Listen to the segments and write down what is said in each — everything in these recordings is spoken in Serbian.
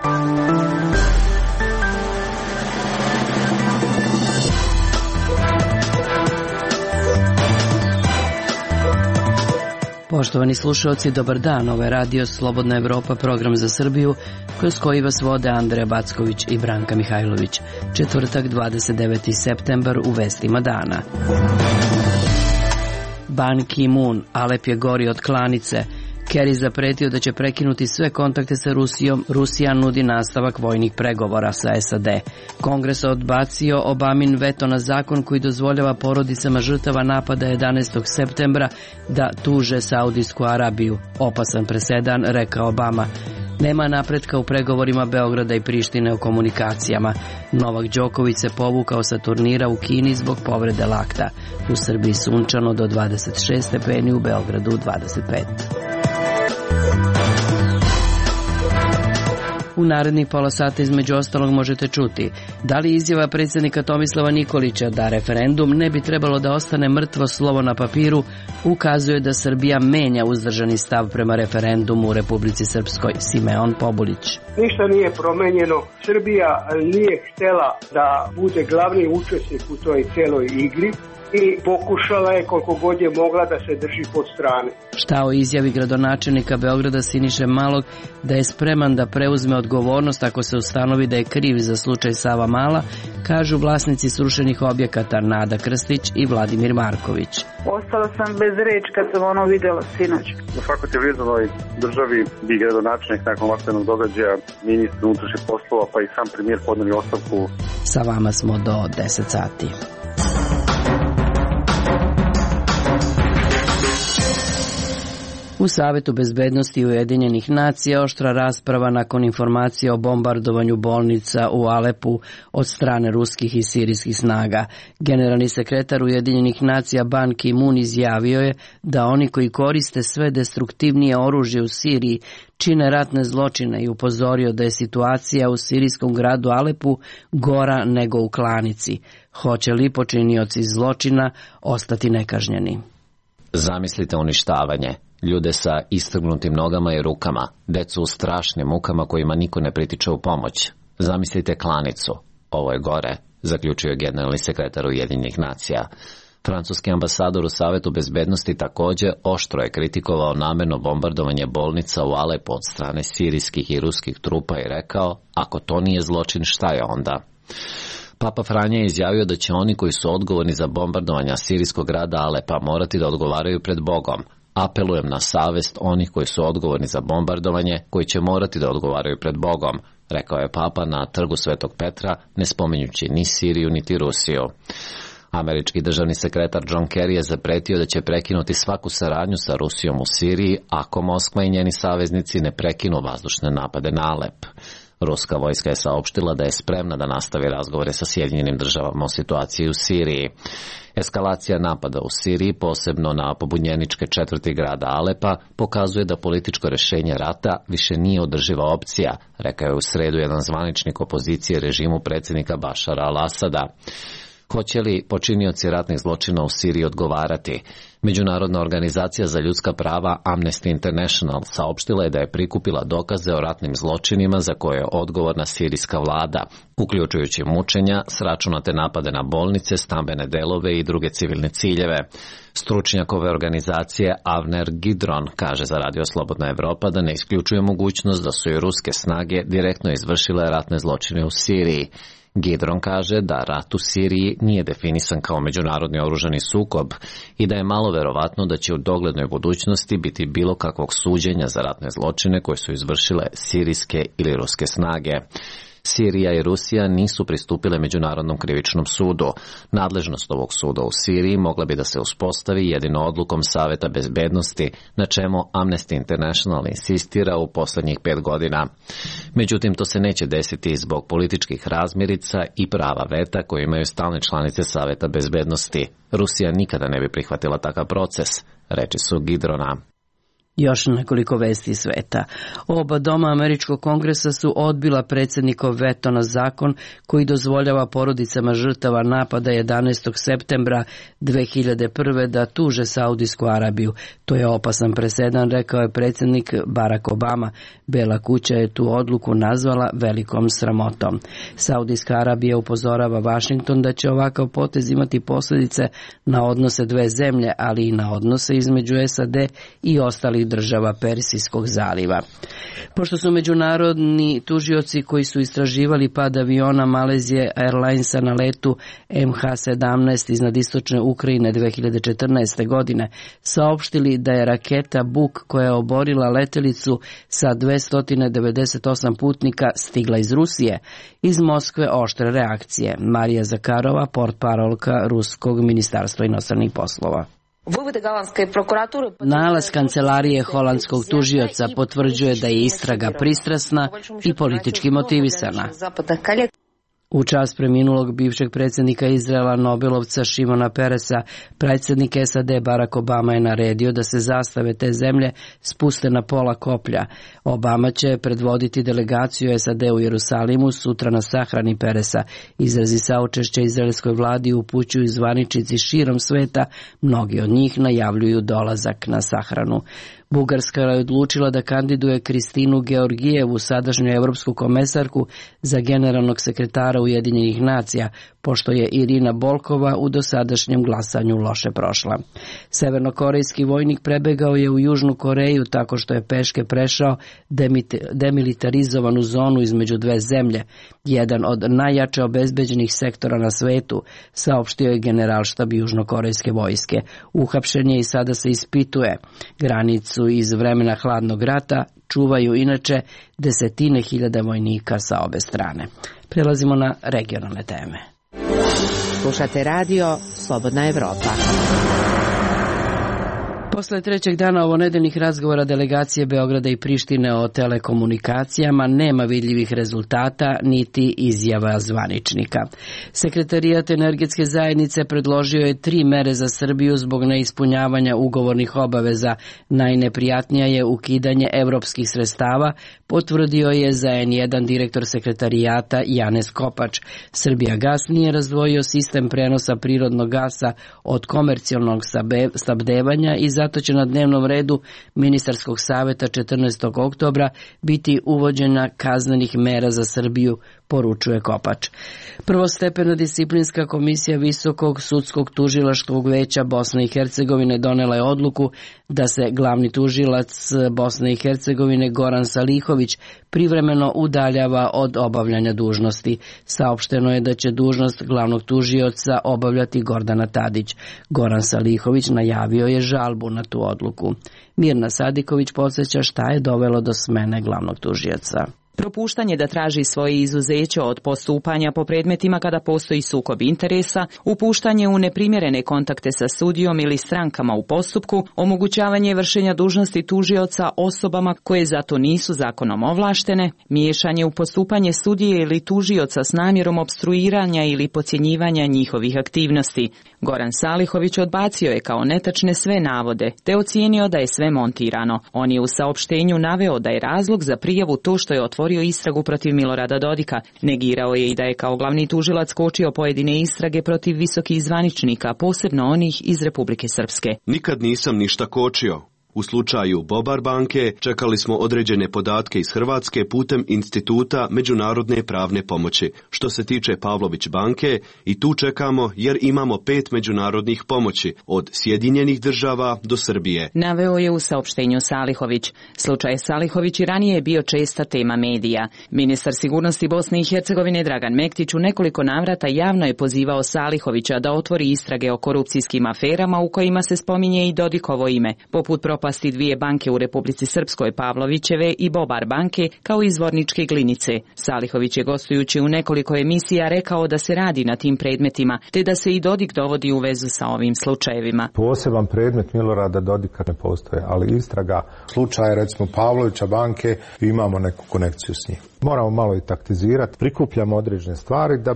Poštovani slušalci, dobar dan. Ovo je Radio Slobodna Evropa, program za Srbiju, kroz koji vas vode Andreja Backović i Branka Mihajlović. Četvrtak, 29. septembar, u vestima dana. Ban Ki-moon, Alep je gori od klanice. Kerry zapretio da će prekinuti sve kontakte sa Rusijom. Rusija nudi nastavak vojnih pregovora sa SAD. Kongres odbacio Obamin veto na zakon koji dozvoljava porodicama žrtava napada 11. septembra da tuže Saudijsku Arabiju. Opasan presedan, rekao Obama. Nema napretka u pregovorima Beograda i Prištine o komunikacijama. Novak Đoković se povukao sa turnira u Kini zbog povrede lakta. U Srbiji sunčano do 26 stepeni, u Beogradu 25. U narednih pola sata između ostalog možete čuti da li izjava predsjednika Tomislava Nikolića da referendum ne bi trebalo da ostane mrtvo slovo na papiru ukazuje da Srbija menja uzdržani stav prema referendumu u Republici Srpskoj. Simeon Pobulić. Ništa nije promenjeno. Srbija nije htjela da bude glavni učesnik u toj celoj igri i pokušala je koliko god je mogla da se drži pod strane. Šta o izjavi gradonačelnika Beograda Siniše Malog da je spreman da preuzme odgovornost ako se ustanovi da je kriv za slučaj Savamala, kažu vlasnici srušenih objekata Nada Krstić i Vladimir Marković. Ostala sam bez reči kad sam ono videla sinoć. U svakoj civilizovanoj državi bi gradonačelnik nakon ovakvog događaja, ministar unutrašnjih poslova pa i sam premijer podneli ostavku. Sa vama smo do 10 sati. U Savetu bezbednosti Ujedinjenih nacija oštra rasprava nakon informacije o bombardovanju bolnica u Alepu od strane ruskih i sirijskih snaga. Generalni sekretar Ujedinjenih nacija Ban Ki-moon izjavio je da oni koji koriste sve destruktivnije oružje u Siriji čine ratne zločine i upozorio da je situacija u sirijskom gradu Alepu gora nego u klanici. Hoće li počinioci zločina ostati nekažnjeni? Zamislite uništavanje. Ljude sa istrgnutim nogama i rukama, decu u strašnim mukama kojima niko ne pritiče u pomoć. Zamislite klanicu. Ovo je gore, zaključio je generalni sekretar Ujedinjenih nacija. Francuski ambasador u Savetu bezbednosti također oštro je kritikovao namerno bombardovanje bolnica u Alepu od strane sirijskih i ruskih trupa i rekao, ako to nije zločin, šta je onda? Papa Franja je izjavio da će oni koji su odgovorni za bombardovanja sirijskog grada Alepa morati da odgovaraju pred Bogom. Apelujem na savest onih koji su odgovorni za bombardovanje, koji će morati da odgovaraju pred Bogom, rekao je Papa na trgu Svetog Petra, ne spominjući ni Siriju niti Rusiju. Američki državni sekretar John Kerry je zapretio da će prekinuti svaku saradnju sa Rusijom u Siriji ako Moskva i njeni saveznici ne prekinu vazdušne napade na Alep. Ruska vojska je saopštila da je spremna da nastavi razgovore sa Sjedinjenim državama o situaciji u Siriji. Eskalacija napada u Siriji, posebno na pobunjeničke četvrti grada Alepa, pokazuje da političko rješenje rata više nije održiva opcija, rekao je u sredu jedan zvaničnik opozicije režimu predsjednika Bašara al-Asada. Hoće li počinioci ratnih zločina u Siriji odgovarati? Međunarodna organizacija za ljudska prava Amnesty International saopštila je da je prikupila dokaze o ratnim zločinima za koje je odgovorna sirijska vlada, uključujući mučenja, sračunate napade na bolnice, stambene delove i druge civilne ciljeve. Stručnjak ove organizacije Avner Gidron kaže za Radio Slobodna Evropa da ne isključuje mogućnost da su i ruske snage direktno izvršile ratne zločine u Siriji. Gidron kaže da rat u Siriji nije definisan kao međunarodni oružani sukob i da je malo verovatno da će u doglednoj budućnosti biti bilo kakvog suđenja za ratne zločine koje su izvršile sirijske ili ruske snage. Sirija i Rusija nisu pristupile Međunarodnom krivičnom sudu. Nadležnost ovog suda u Siriji mogla bi da se uspostavi jedino odlukom Saveta bezbednosti, na čemu Amnesty International insistira u posljednjih 5 godina. Međutim, to se neće desiti zbog političkih razmirica i prava veta koje imaju stalne članice Saveta bezbednosti. Rusija nikada ne bi prihvatila takav proces, reči su Gidrona. Još nekoliko vesti sveta. Oba doma američkog kongresa su odbila predsjednikov veto na zakon koji dozvoljava porodicama žrtava napada 11. septembra 2001. da tuže Saudijsku Arabiju. To je opasan presedan, rekao je predsjednik Barack Obama. Bela kuća je tu odluku nazvala velikom sramotom. Saudijska Arabija upozorava Washington da će ovakav potez imati posljedice na odnose dve zemlje, ali i na odnose između SAD i ostalih država Persijskog zaliva. Pošto su međunarodni tužioci koji su istraživali pad aviona Malaysia Airlinesa na letu MH17 iznad istočne Ukrajine 2014. godine saopštili da je raketa Buk koja je oborila letelicu sa 298 putnika stigla iz Rusije, iz Moskve oštre reakcije. Marija Zakarova, portparolka Ruskog ministarstva inostranih poslova. Nalaz kancelarije holandskog tužioca potvrđuje da je istraga pristrasna i politički motivisana. U čast preminulog bivšeg predsjednika Izraela Nobelovca Šimona Peresa, predsjednik SAD Barack Obama je naredio da se zastave te zemlje spuste na pola koplja. Obama će predvoditi delegaciju SAD u Jerusalimu sutra na sahrani Peresa. Izrazi saučešća izraelskoj vladi upućuju zvaničnici širom sveta, mnogi od njih najavljuju dolazak na sahranu. Bugarska je odlučila da kandiduje Kristinu Georgijevu, sadašnju europsku komesarku, za generalnog sekretara Ujedinjenih nacija, pošto je Irina Bolkova u dosadašnjem glasanju loše prošla. Severnokorejski vojnik prebegao je u Južnu Koreju tako što je peške prešao demilitarizovanu zonu između dve zemlje, jedan od najjače obezbeđenih sektora na svetu, saopštio je generalštab južnokorejske vojske. Uhapšen je i sada se ispituje. Granicu iz vremena hladnog rata čuvaju inače desetine hiljada vojnika sa obe strane. Prelazimo na regionalne teme. Slušate radio Slobodna Evropa. Posle trećeg dana ovonedeljnih razgovora delegacije Beograda i Prištine o telekomunikacijama nema vidljivih rezultata niti izjava zvaničnika. Sekretarijat energetske zajednice predložio je 3 mere za Srbiju zbog neispunjavanja ugovornih obaveza. Najneprijatnija je ukidanje evropskih sredstava, potvrdio je za N1 direktor sekretarijata Janez Kopač. Srbijagas nije razdvojio sistem prenosa prirodnog gasa od komercijalnog snabdevanja i zato će na dnevnom redu ministarskog saveta 14. oktobra biti uvođenja kaznenih mera za Srbiju, poručuje Kopač. Prvostepena disciplinska komisija Visokog sudskog tužilačkog veća Bosne i Hercegovine donela je odluku da se glavni tužilac Bosne i Hercegovine Goran Salihović privremeno udaljava od obavljanja dužnosti. Saopšteno je da će dužnost glavnog tužioca obavljati Gordana Tadić. Goran Salihović najavio je žalbu na tu odluku. Mirna Sadiković podsjeća šta je dovelo do smene glavnog tužioca. Propuštanje da traži svoje izuzeće od postupanja po predmetima kada postoji sukob interesa, upuštanje u neprimjerene kontakte sa sudijom ili strankama u postupku, omogućavanje vršenja dužnosti tužioca osobama koje zato nisu zakonom ovlaštene, miješanje u postupanje sudije ili tužioca s namjerom opstruiranja ili podcjenjivanja njihovih aktivnosti. Goran Salihović odbacio je kao netačne sve navode, te ocijenio da je sve montirano. On je u saopštenju naveo da je razlog za prijavu to što je otvorio istragu protiv Milorada Dodika. Negirao je i da je kao glavni tužilac kočio pojedine istrage protiv visokih zvaničnika, posebno onih iz Republike Srpske. Nikad nisam ništa kočio. U slučaju Bobar banke čekali smo određene podatke iz Hrvatske putem Instituta međunarodne pravne pomoći. Što se tiče Pavlović banke, i tu čekamo jer imamo 5 međunarodnih pomoći, od Sjedinjenih država do Srbije. Naveo je u saopštenju Salihović. Slučaj Salihović i ranije je bio česta tema medija. Ministar sigurnosti Bosne i Hercegovine Dragan Mektić u nekoliko navrata javno je pozivao Salihovića da otvori istrage o korupcijskim aferama u kojima se spominje i Dodikovo ime, poput propasti 2 banke u Republici Srpskoj, Pavlovićeve i Bobar banke, kao i Zvorničke Glinice. Salihović je gostujući u nekoliko emisija rekao da se radi na tim predmetima, te da se i Dodik dovodi u vezu sa ovim slučajevima. Poseban predmet Milorada Dodika ne postoje, ali istraga slučaja recimo Pavlovića banke, imamo neku konekciju s njim. Moramo malo i taktizirati, prikupljamo određene stvari da bi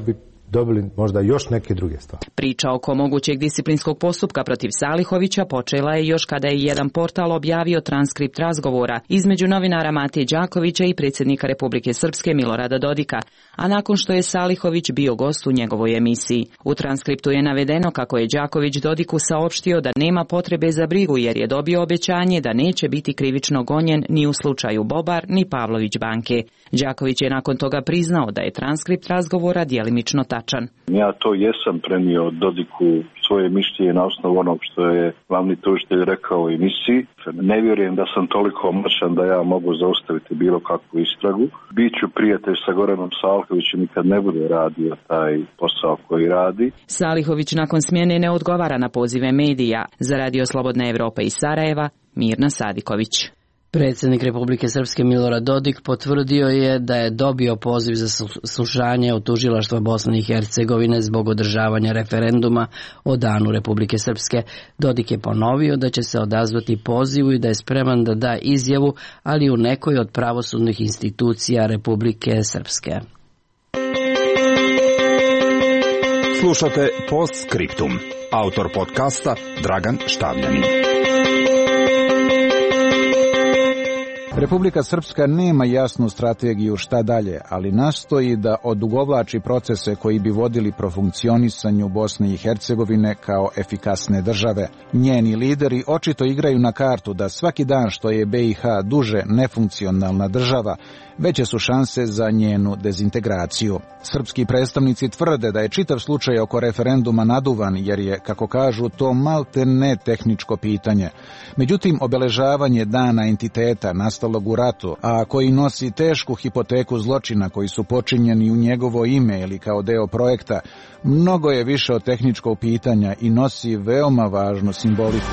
dobili možda još neke druge stvari. Priča oko mogućeg disciplinskog postupka protiv Salihovića počela je još kada je jedan portal objavio transkript razgovora između novinara Matije Đakovića i predsjednika Republike Srpske Milorada Dodika, a nakon što je Salihović bio gost u njegovoj emisiji. U transkriptu je navedeno kako je Đaković Dodiku saopštio da nema potrebe za brigu jer je dobio obećanje da neće biti krivično gonjen ni u slučaju Bobar ni Pavlović banke. Đaković je nakon toga priznao da je transkript razgovora djelimično tačan. Ja to jesam prenio Dodiku svoje mišljenje na osnovu onog što je glavni tužitelj rekao u emisiji. Ne vjerujem da sam toliko moćan da ja mogu zaustaviti bilo kakvu istragu. Biću prijatelj sa Goranom Salihovićem i kad ne bude radio taj posao koji radi. Salihović nakon smjene ne odgovara na pozive medija. Za Radio Slobodna Evropa iz Sarajeva, Mirna Sadiković. Predsjednik Republike Srpske Milorad Dodik potvrdio je da je dobio poziv za slušanje od tužilaštva Bosne i Hercegovine zbog održavanja referenduma o danu Republike Srpske. Dodik je ponovio da će se odazvati pozivu i da je spreman da da izjavu, ali u nekoj od pravosudnih institucija Republike Srpske. Slušate Postscriptum. Autor podcasta Dragan Štavljanin. Republika Srpska nema jasnu strategiju šta dalje, ali nastoji da odugovlači procese koji bi vodili profunkcionisanju Bosne i Hercegovine kao efikasne države. Njeni lideri očito igraju na kartu da svaki dan što je BiH duže nefunkcionalna država, veće su šanse za njenu dezintegraciju. Srpski predstavnici tvrde da je čitav slučaj oko referenduma naduvan jer je, kako kažu, to malte ne tehničko pitanje. Međutim, obeležavanje dana entiteta nastalog u ratu, a koji nosi tešku hipoteku zločina koji su počinjeni u njegovo ime ili kao deo projekta, mnogo je više od tehničkog pitanja i nosi veoma važnu simboliku.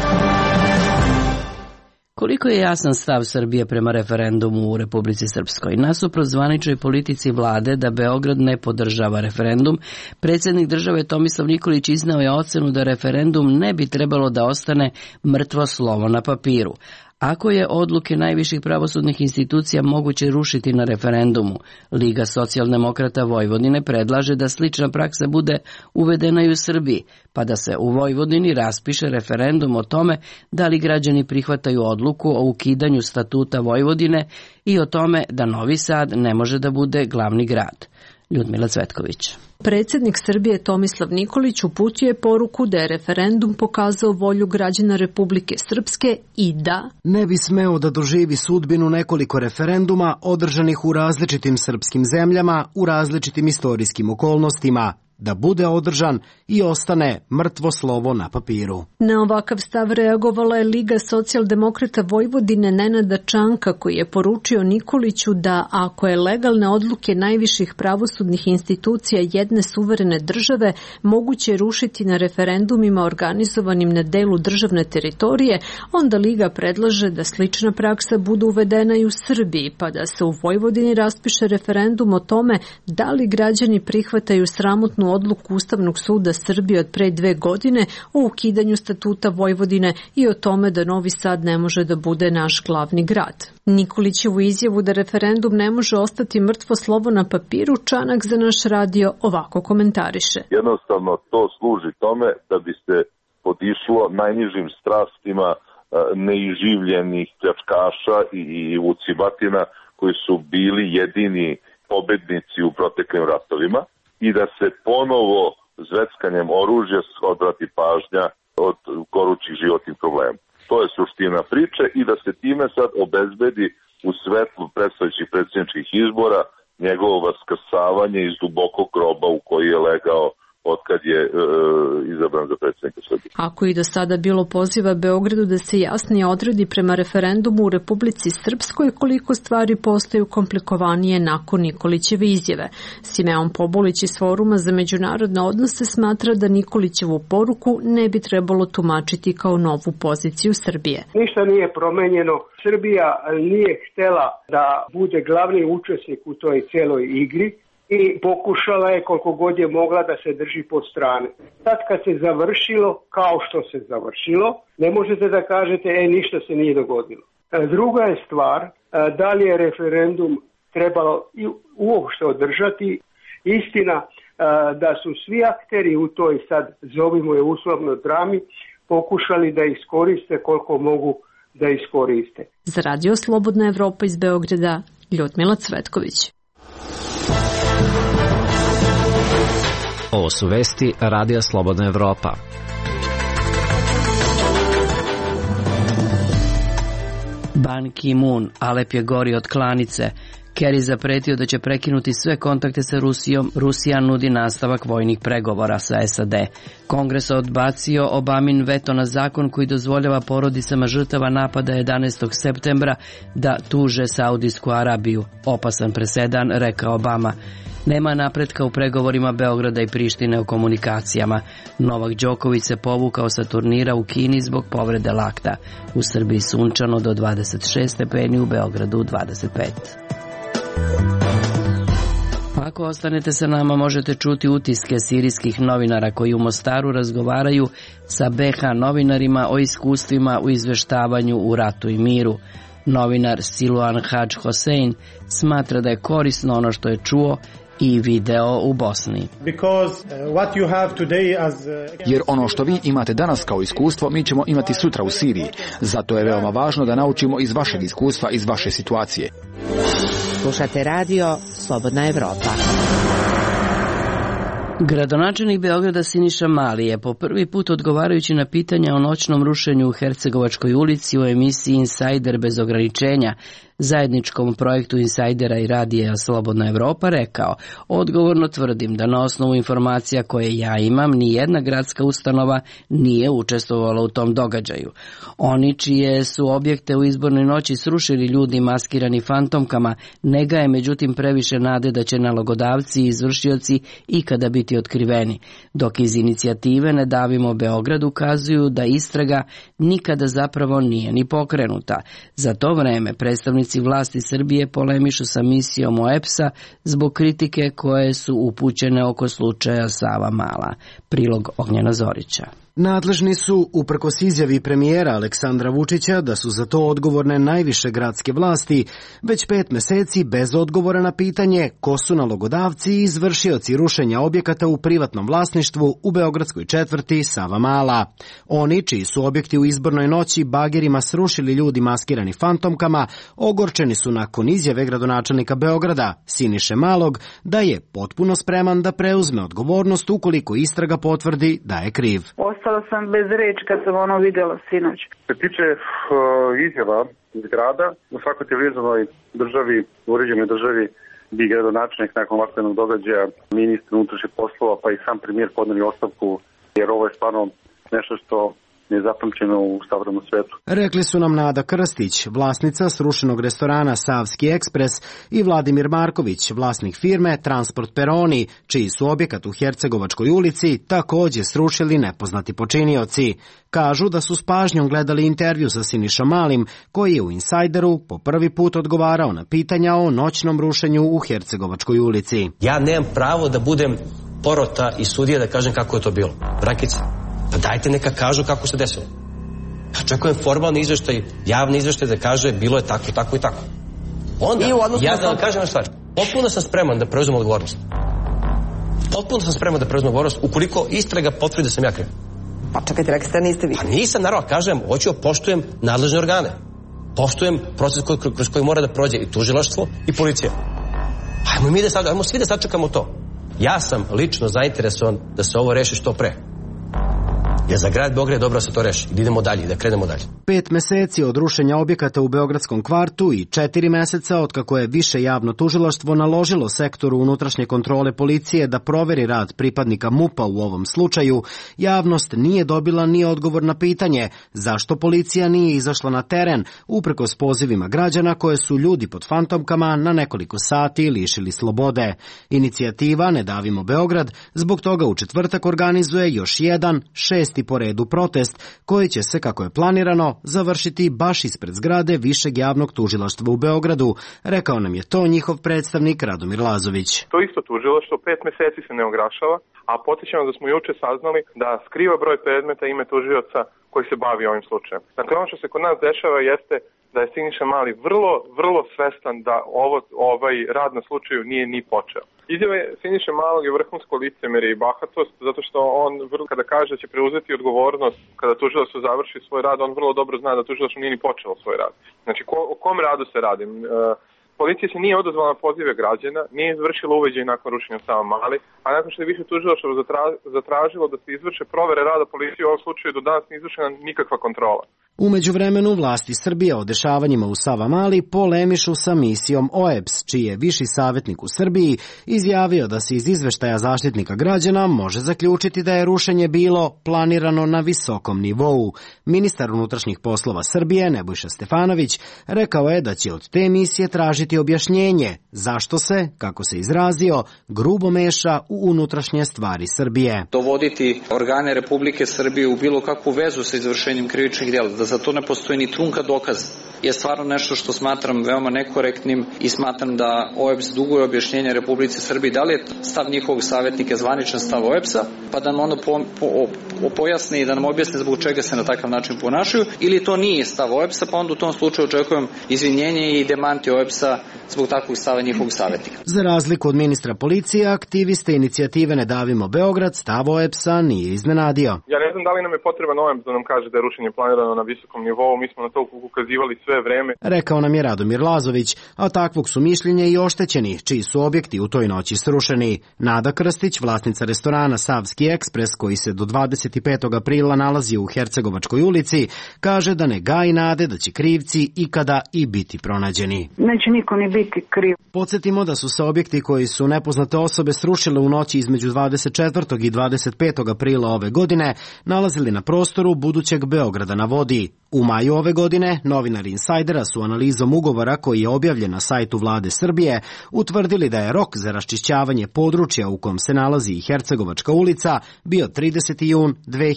Koliko je jasan stav Srbije prema referendumu u Republici Srpskoj? Nasuprot zvaničnoj politici vlade da Beograd ne podržava referendum, predsjednik države Tomislav Nikolić izneo je ocenu da referendum ne bi trebalo da ostane mrtvo slovo na papiru. Ako je odluke najviših pravosudnih institucija moguće rušiti na referendumu, Liga socijaldemokrata Vojvodine predlaže da slična praksa bude uvedena i u Srbiji, pa da se u Vojvodini raspiše referendum o tome da li građani prihvataju odluku o ukidanju statuta Vojvodine i o tome da Novi Sad ne može da bude glavni grad. Ljudmila Cvetković. Predsjednik Srbije Tomislav Nikolić uputio je poruku da je referendum pokazao volju građana Republike Srpske i da ne bi smeo da doživi sudbinu nekoliko referenduma održanih u različitim srpskim zemljama, u različitim istorijskim okolnostima, da bude održan i ostane mrtvo slovo na papiru. Na ovakav stav reagovala je Liga socijaldemokrata Vojvodine Nenada Čanka, koji je poručio Nikoliću da ako je legalne odluke najviših pravosudnih institucija jedne suverene države moguće rušiti na referendumima organizovanim na delu državne teritorije, onda Liga predlaže da slična praksa bude uvedena i u Srbiji, pa da se u Vojvodini raspiše referendum o tome da li građani prihvataju sramotnu odluku Ustavnog suda Srbije od pre 2 godine o ukidanju statuta Vojvodine i o tome da Novi Sad ne može da bude naš glavni grad. Nikolićevu izjavu da referendum ne može ostati mrtvo slovo na papiru Čanak za naš radio ovako komentariše. Jednostavno to služi tome da bi se podišlo najnižim strastima neiživljenih pljačkaša i vucibatina koji su bili jedini pobednici u proteklim ratovima i da se ponovo zveckanjem oružja odvrati pažnja od gorućih životnih problema. To je suština priče i da se time sad obezbedi u svetlu predstojećih predsjedničkih izbora njegovo vaskrsavanje iz dubokog groba u koji je legao otkad je izabran za predsjednika Srbije. Ako i do sada bilo poziva Beogradu da se jasnije odredi prema referendumu u Republici Srpskoj, koliko stvari postaju komplikovanije nakon Nikolićeve izjave. Simeon Pobulić iz Foruma za međunarodne odnose smatra da Nikolićevu poruku ne bi trebalo tumačiti kao novu poziciju Srbije. Ništa nije promenjeno. Srbija nije htjela da bude glavni učesnik u toj cijeloj igri i pokušala je koliko god je mogla da se drži pod strane. Sad kad se završilo, kao što se završilo, ne možete da kažete ništa se nije dogodilo. Druga je stvar, da li je referendum trebalo uopšte održati. Istina, da su svi akteri u toj, sad zovimo je uslovno, drami, pokušali da iskoriste koliko mogu da iskoriste. Za Radio Slobodna Evropa iz Beograda, Ljudmila Cvetković. Ovo su vesti Radija Slobodna Evropa. Ban Ki-moon, Alep je gori od klanice. Kerry zapretio da će prekinuti sve kontakte sa Rusijom. Rusija nudi nastavak vojnih pregovora sa SAD. Kongres odbacio Obamin veto na zakon koji dozvoljava porodicama žrtava napada 11. septembra da tuže Saudijsku Arabiju. Opasan presedan, rekao Obama. Nema napretka u pregovorima Beograda i Prištine o komunikacijama. Novak Đoković se povukao sa turnira u Kini zbog povrede lakta. U Srbiji sunčano do 26 stepeni, u Beogradu 25. Ako ostanete sa nama, možete čuti utiske sirijskih novinara koji u Mostaru razgovaraju sa BH novinarima o iskustvima u izveštavanju u ratu i miru. Novinar Siluan Hadž Hosein smatra da je korisno ono što je čuo i video u Bosni. Jer ono što vi imate danas kao iskustvo, mi ćemo imati sutra u Siriji. Zato je veoma važno da naučimo iz vašeg iskustva, iz vaše situacije. Slušate radio Slobodna Evropa. Gradonačelnik Beograda Siniša Mali je po prvi put, odgovarajući na pitanja o noćnom rušenju u Hercegovačkoj ulici u emisiji Insajder bez ograničenja, zajedničkom projektu Insajdera i radija Slobodna Evropa, rekao: odgovorno tvrdim da na osnovu informacija koje ja imam, ni jedna gradska ustanova nije učestvovala u tom događaju. Oni čije su objekte u izbornoj noći srušili ljudi maskirani fantomkama, ne gaje međutim previše nade da će nalogodavci i izvršioci ikada biti otkriveni, dok iz inicijative Ne davimo Beograd ukazuju da istraga nikada zapravo nije ni pokrenuta. Za to vreme predstavnici vlasti Srbije polemišu sa misijom OEPS-a zbog kritike koje su upućene oko slučaja Savamala. Prilog Ognjena Zorića. Nadležni su, uprkos izjavi premijera Aleksandra Vučića da su za to odgovorne najviše gradske vlasti, već 5 meseci bez odgovora na pitanje ko su nalogodavci i izvršioci rušenja objekata u privatnom vlasništvu u beogradskoj četvrti Savamala. Oni, čiji su objekti u izbornoj noći bagerima srušili ljudi maskirani fantomkama, ogorčeni su nakon izjave gradonačelnika Beograda, Siniše Malog, da je potpuno spreman da preuzme odgovornost ukoliko istraga potvrdi da je kriv. Ostala sam bez reči kad sam ono videla sinoć. Se tiče izjava iz grada, u svakoj civilizovanoj državi, uređenoj državi, bi gradonačelnik nakon ovakvog događaja, ministar unutrašnjih poslova pa i sam premijer podneli ostavku, jer ovo je stvarno nešto što je zapamćeno u savremenom svetu. Rekli su nam Nada Krstić, vlasnica srušenog restorana Savski ekspres, i Vladimir Marković, vlasnik firme Transport Peroni, čiji su objekat u Hercegovačkoj ulici također srušili nepoznati počinioci. Kažu da su s pažnjom gledali intervju sa Sinišom Malim, koji je u Insajderu po prvi put odgovarao na pitanja o noćnom rušenju u Hercegovačkoj ulici. Ja nemam pravo da budem porota i sudija da kažem kako je to bilo. Brakice, pa dajte neka kažu kako se desilo. Ja očekujem formalni izveštaj, javni izveštaj da kaže bilo je tako, tako i tako. Onda, ja da vam kažem na stvar, potpuno sam spreman da preuzmem odgovornost. Potpuno sam spreman da preuzmem odgovornost ukoliko istraga potvrdi da sam ja kriv. Pa čekajte, rekli ste niste vi. Pa nisam, naravno, kažem, hoću poštujem nadležne organe. Poštujem proces kroz koji mora da prođe i tužilaštvo i policija. Ajmo svi da sačekamo to. Ja sam lično zainteresovan da se ovo reši što pre. Jer za grad Beograd je dobro da se to reši. Da idemo dalje, da krenemo dalje. 5 meseci od rušenja objekata u Beogradskom kvartu i 4 meseca od kako je više javno tužilaštvo naložilo sektoru unutrašnje kontrole policije da proveri rad pripadnika MUP-a u ovom slučaju, javnost nije dobila ni odgovor na pitanje zašto policija nije izašla na teren uprkos pozivima građana koje su ljudi pod fantomkama na nekoliko sati lišili slobode. Inicijativa Ne davimo Beograd zbog toga u četvrtak organizuje još jedan, 6. po redu protest, koji će se, kako je planirano, završiti baš ispred zgrade Višeg javnog tužilaštva u Beogradu, rekao nam je to njihov predstavnik Radomir Lazović. To isto tužilaštvo 5 meseci se ne oglašava, a podsjećamo da smo juče saznali da skriva broj predmeta ime tužioca koji se bavi ovim slučajem. Dakle, ono što se kod nas dešava jeste da je Siniša Mali vrlo svestan da ovaj rad na slučaju nije ni počeo. Izjave Siniše Malog je vrhunsko licemerje i bahatost, zato što on kada kaže da će preuzeti odgovornost kada tužilaštvo završi svoj rad, on vrlo dobro zna da tužilaštvo nije ni počelo svoj rad. Znači, o kom radu se radi? Policija se nije odazvala na pozive građana, nije izvršila uveđaj nakon rušenja Savamale, a nakon što je više tužilaštvo zatražilo da se izvrše provere rada policije, u ovom slučaju do danas nije izvršena nikakva kontrola. U međuvremenu vlasti Srbije o dešavanjima u Savamali polemišu sa misijom OEBS, čiji je viši savjetnik u Srbiji izjavio da se iz izveštaja Zaštitnika građana može zaključiti da je rušenje bilo planirano na visokom nivou. Ministar unutrašnjih poslova Srbije, Nebojša Stefanović, rekao je da će od te misije tražiti objašnjenje zašto se, kako se izrazio, grubo meša u unutrašnje stvari Srbije. Dovoditi organe Republike Srbije u bilo kakvu vezu sa izvršenjem krivičnih djela, da za to ne postoji ni trunka dokaza, je stvarno nešto što smatram veoma nekorektnim i smatram da OEBS duguje objašnjenje Republici Srbiji da li je stav njihovog savjetnika zvaničan stav OEBS-a, pa da nam onda pojasne i da nam objasne zbog čega se na takav način ponašaju, ili to nije stav OEBS-a, pa onda u tom slučaju očekujem izvinjenje i demanti OEBS-a zbog takvog stava njihovog savjetnika. Za razliku od ministra policije, aktiviste inicijative Ne davimo Beograd stav OEBS-a nije iznenadio. Ja ne znam da li nam je potreban OEBS da nam kaže da je rušenje planirano na visokom nivou, mi smo na to ukazivali sve vreme. Rekao nam je Radomir Lazović, a takvog su mišljenja i oštećeni, čiji su objekti u toj noći srušeni. Nada Krstić, vlasnica restorana Savski ekspres, koji se do 25. aprila nalazi u Hercegovačkoj ulici, kaže da ne gaji nade da će krivci ikada i biti pronađeni. Neće niko ni biti kriv. Podsjetimo da su se objekti koji su nepoznate osobe srušile u noći između 24. i 25. aprila ove godine nalazili na prostoru budućeg Beograda na vodi. U maju ove godine novinari Insajdera su analizom ugovora koji je objavljen na sajtu Vlade Srbije utvrdili da je rok za raščišćavanje područja u kom se nalazi i Hercegovačka ulica bio 30. jun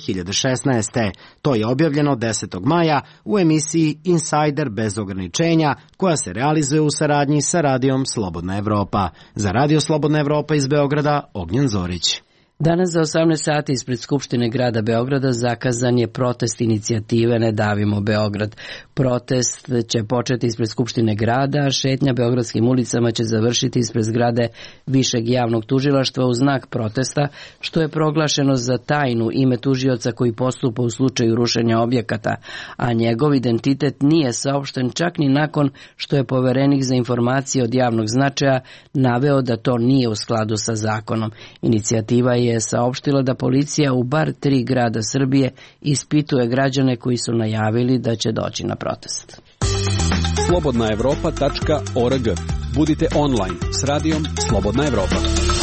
2016. To je objavljeno 10. maja u emisiji Insajder bez ograničenja koja se realizuje u saradnji sa radijom Slobodna Evropa. Za Radio Slobodna Evropa iz Beograda, Ognjen Zorić. Danas za 18 sati ispred Skupštine grada Beograda zakazan je protest inicijative Ne davimo Beograd. Protest će početi ispred Skupštine grada, a šetnja beogradskim ulicama će završiti ispred zgrade Višeg javnog tužilaštva u znak protesta, što je proglašeno za tajnu ime tužioca koji postupa u slučaju rušenja objekata, a njegov identitet nije saopšten čak ni nakon što je poverenik za informacije od javnog značaja naveo da to nije u skladu sa zakonom. Inicijativa je saopštila da policija u bar 3 grada Srbije ispituje građane koji su najavili da će doći na protest. slobodnaevropa.org. Budite online s radijom Slobodna Evropa.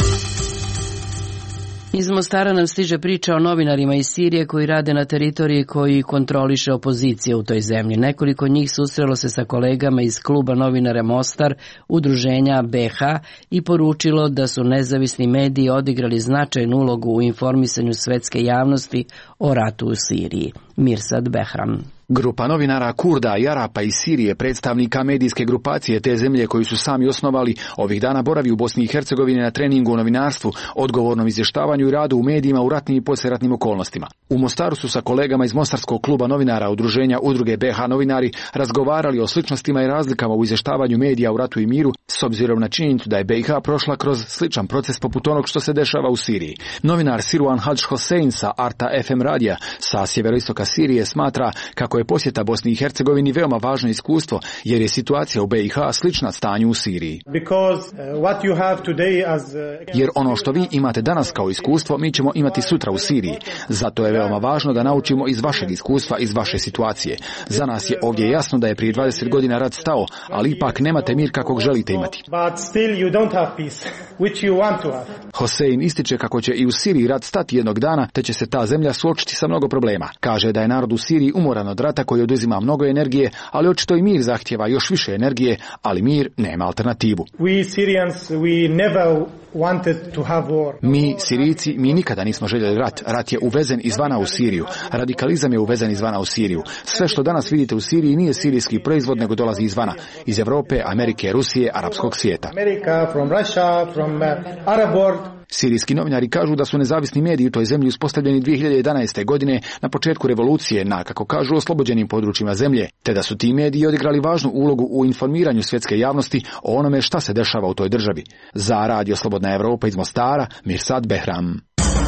Iz Mostara nam stiže priča o novinarima iz Sirije koji rade na teritoriji koji kontroliše opozicija u toj zemlji. Nekoliko njih susrelo se sa kolegama iz kluba novinara Mostar, udruženja BH i poručilo da su nezavisni mediji odigrali značajnu ulogu u informisanju svetske javnosti o ratu u Siriji. Mirsad Behram. Grupa novinara Kurda i Arapa iz Sirije, predstavnika medijske grupacije te zemlje koju su sami osnovali, ovih dana boravi u Bosni i Hercegovini na treningu o novinarstvu, odgovornom izvještavanju i radu u medijima u ratnim i poslijeratnim okolnostima. U Mostaru su sa kolegama iz Mostarskog kluba novinara udruženja Udruge BH novinari razgovarali o sličnostima i razlikama u izvještavanju medija u ratu i miru, s obzirom na činjenicu da je BiH prošla kroz sličan proces poput onog što se dešava u Siriji. Novinar Siruan Hadž Hosein sa Arta FM radija sa sjeveroistoka Sirije smatra kako je posjeta Bosni i Hercegovini veoma važno iskustvo, jer je situacija u BiH slična stanju u Siriji. Jer ono što vi imate danas kao iskustvo, mi ćemo imati sutra u Siriji. Zato je veoma važno da naučimo iz vašeg iskustva, iz vaše situacije. Za nas je ovdje jasno da je prije 20 godina rat stao, ali ipak nemate mir kakvog želite imati. Hosein ističe kako će i u Siriji rat stati jednog dana, te će se ta zemlja suočiti sa mnogo problema. Kaže da je narod u Siriji umoran od rata koji oduzima mnogo energije, ali očito i mir zahtjeva još više energije, ali mir nema alternativu. Mi, Sirijci, mi nikada nismo željeli rat. Rat je uvezen izvana u Siriju. Radikalizam je uvezen izvana u Siriju. Sve što danas vidite u Siriji nije sirijski proizvod, nego dolazi izvana. Iz Evrope, Amerike, Rusije, arapskog svijeta. Sirijski novinari kažu da su nezavisni mediji u toj zemlji uspostavljeni 2011. godine na početku revolucije na, kako kažu, oslobođenim područjima zemlje, te da su ti mediji odigrali važnu ulogu u informiranju svjetske javnosti o onome šta se dešava u toj državi. Za Radio Slobodna Evropa iz Mostara, Mirsad Behram.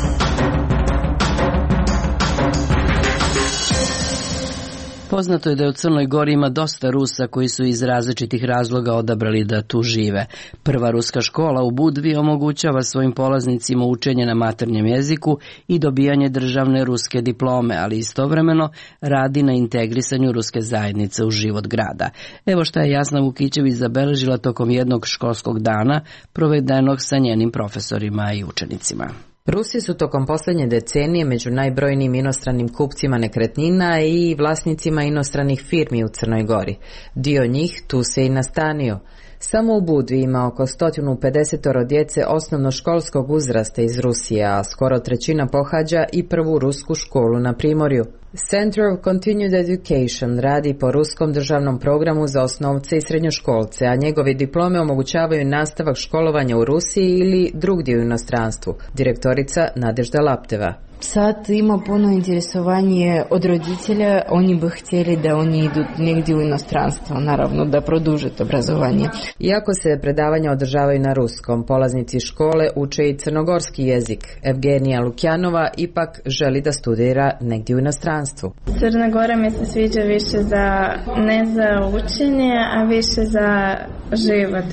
Poznato je da u Crnoj Gori ima dosta Rusa koji su iz različitih razloga odabrali da tu žive. Prva ruska škola u Budvi omogućava svojim polaznicima učenje na maternjem jeziku i dobijanje državne ruske diplome, ali istovremeno radi na integrisanju ruske zajednice u život grada. Evo šta je Jasna Vukićević zabeležila tokom jednog školskog dana provedenog sa njenim profesorima i učenicima. Rusi su tokom posljednje decenije među najbrojnijim inostranim kupcima nekretnina i vlasnicima inostranih firmi u Crnoj Gori. Dio njih tu se i nastanio. Samo u Budvi ima oko 150 djece osnovnoškolskog uzrasta iz Rusije, a skoro trećina pohađa i prvu rusku školu na Primorju. Center of Continued Education radi po ruskom državnom programu za osnovce i srednjoškolce, a njegove diplome omogućavaju nastavak školovanja u Rusiji ili drugdje u inostranstvu. Direktorica Nadežda Lapteva. Sad ima puno interesovanje od roditelja, oni bi htjeli da oni idu negdje u inostranstvo, naravno da produže obrazovanje. Iako se predavanja održavaju na ruskom, polaznici škole uče i crnogorski jezik. Evgenija Lukjanova ipak želi da studira negdje u inostranstvu. Crna Gora mi se sviđa više ne za učenje, a više za život,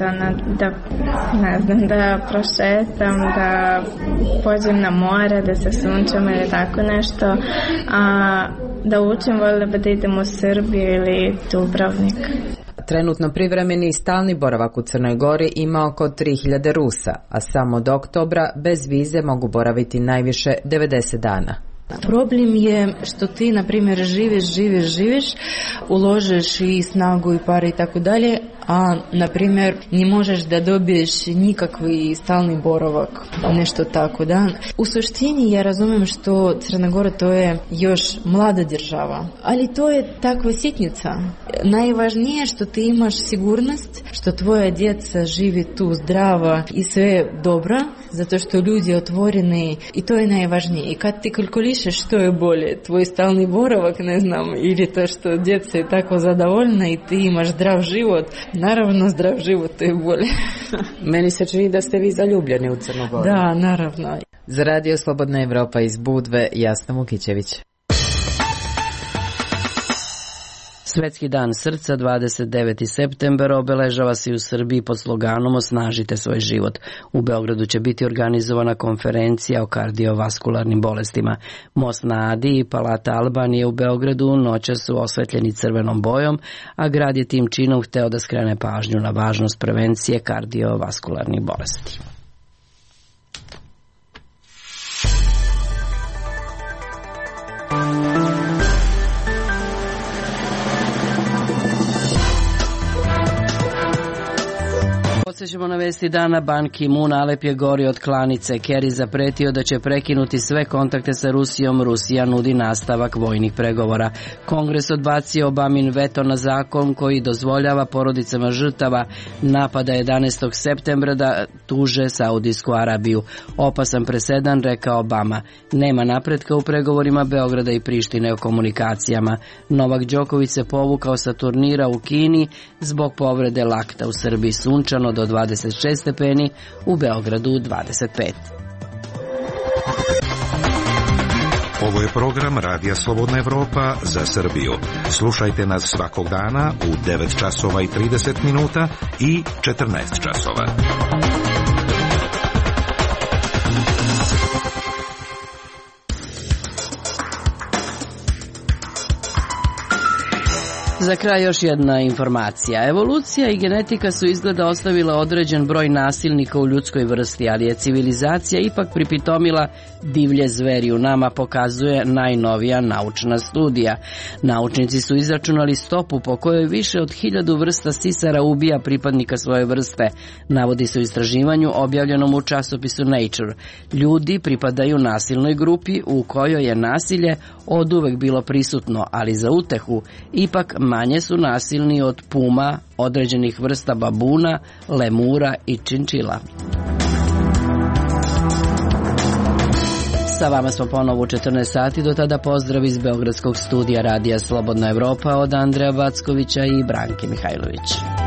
da prošetam, da pođem na more, da se sunčam ili tako nešto, a da učim voljela bi da idem u Srbiju ili Dubrovnik. Trenutno privremeni i stalni boravak u Crnoj Gori ima oko 3000 Rusa, a samo od oktobra bez vize mogu boraviti najviše 90 dana. Problem je što ti, na primjer, živiš, uložiš i snagu i pare i tako dalje, a, na primjer, ne možeš da dobiješ nikakvi stalni boravak, nešto tako, da. U suštini ja razumijem što Crna Gora to je još mlada država, ali to je takva sitnica. Najvažnije je što ti imaš sigurnost, što tvoja djeca živi tu zdrava i sve dobro, zato što ljudi otvoreni i to je najvažnije. I kad ti kalkulišeš što je bolje, tvoj stalni boravak, ne znam, ili to što djeca je tako zadovoljna i ti imaš zdrav život, naravno zdrav život to je bolje. Meni se čini da ste vi zaljubljeni u Crnu Goru. Da, naravno. Za Radio Slobodna Evropa iz Budve, Jasna Vukićević. Svetski dan srca 29. september obeležava se u Srbiji pod sloganom Osnažite svoj život. U Beogradu će biti organizovana konferencija o kardiovaskularnim bolestima. Most na Adi i Palata Albanije u Beogradu noćas su osvetljeni crvenom bojom, a grad je tim činom hteo da skrene pažnju na važnost prevencije kardiovaskularnih bolesti. Podsjećamo na vesti dana. Ban Ki-moon Alep je gori od klanice. Kerry zapretio da će prekinuti sve kontakte sa Rusijom. Rusija nudi nastavak vojnih pregovora. Kongres odbacio Obamin veto na zakon koji dozvoljava porodicama žrtava napada 11. septembra da tuže Saudijsku Arabiju. Opasan presedan, rekao Obama. Nema napretka u pregovorima Beograda i Prištine o komunikacijama. Novak Đoković se povukao sa turnira u Kini zbog povrede lakta. U Srbiji sunčano do 26 stepeni, u Beogradu 25. Ovo je program Radija Slobodna Evropa za Srbiju. Slušajte nas svakog dana u 9 časova i 30 minuta i 14 časova. Za kraj još jedna informacija. Evolucija i genetika su izgleda ostavila određen broj nasilnika u ljudskoj vrsti, ali je civilizacija ipak pripitomila divlje zveri. U nama pokazuje najnovija naučna studija. Naučnici su izračunali stopu po kojoj više od 1000 vrsta sisara ubija pripadnika svoje vrste. Navodi se u istraživanju objavljenom u časopisu Nature. Ljudi pripadaju nasilnoj grupi u kojoj je nasilje oduvek bilo prisutno, ali za utehu ipak manje su nasilni od puma, određenih vrsta babuna, lemura i činčila. Sa vama smo ponovo u 14 sati, do tada pozdrav iz Beogradskog studija Radija Slobodna Evropa od Andreja Backovića i Branke Mihajlović.